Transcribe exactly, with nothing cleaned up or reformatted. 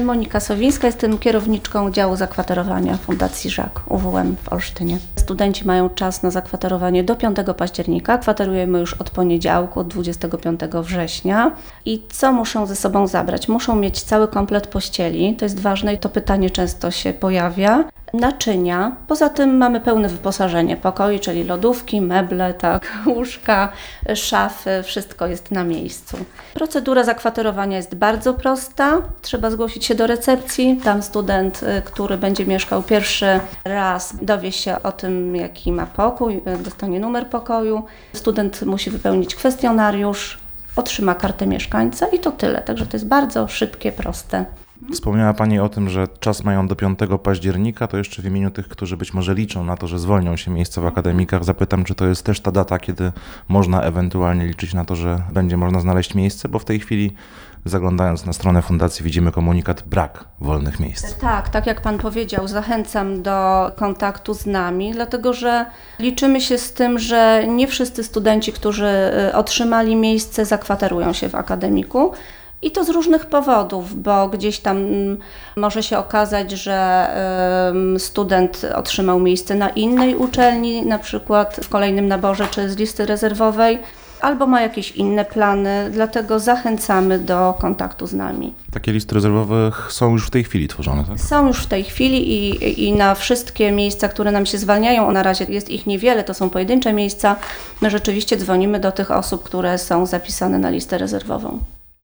Monika Sowińska, jestem kierowniczką działu zakwaterowania Fundacji Żak U W M w Olsztynie. Studenci mają czas na zakwaterowanie do piątego października, kwaterujemy już od poniedziałku, od dwudziestego piątego września. I co muszą ze sobą zabrać? Muszą mieć cały komplet pościeli, to jest ważne i to pytanie często się pojawia. Naczynia, poza tym mamy pełne wyposażenie pokoi, czyli lodówki, meble, tak, łóżka, szafy, wszystko jest na miejscu. Procedura zakwaterowania jest bardzo prosta, trzeba zgłosić się do recepcji, tam student, który będzie mieszkał pierwszy raz, dowie się o tym, jaki ma pokój, dostanie numer pokoju, student musi wypełnić kwestionariusz, otrzyma kartę mieszkańca i to tyle, także to jest bardzo szybkie, proste. Wspomniała Pani o tym, że czas mają do piątego października, to jeszcze w imieniu tych, którzy być może liczą na to, że zwolnią się miejsca w akademikach, zapytam, czy to jest też ta data, kiedy można ewentualnie liczyć na to, że będzie można znaleźć miejsce, bo w tej chwili zaglądając na stronę fundacji widzimy komunikat brak wolnych miejsc. Tak, tak jak Pan powiedział, zachęcam do kontaktu z nami, dlatego że liczymy się z tym, że nie wszyscy studenci, którzy otrzymali miejsce, zakwaterują się w akademiku. I to z różnych powodów, bo gdzieś tam może się okazać, że student otrzymał miejsce na innej uczelni, na przykład w kolejnym naborze czy z listy rezerwowej, albo ma jakieś inne plany, dlatego zachęcamy do kontaktu z nami. Takie listy rezerwowe są już w tej chwili tworzone, tak? Są już w tej chwili i, i na wszystkie miejsca, które nam się zwalniają, na razie jest ich niewiele, to są pojedyncze miejsca, my rzeczywiście dzwonimy do tych osób, które są zapisane na listę rezerwową.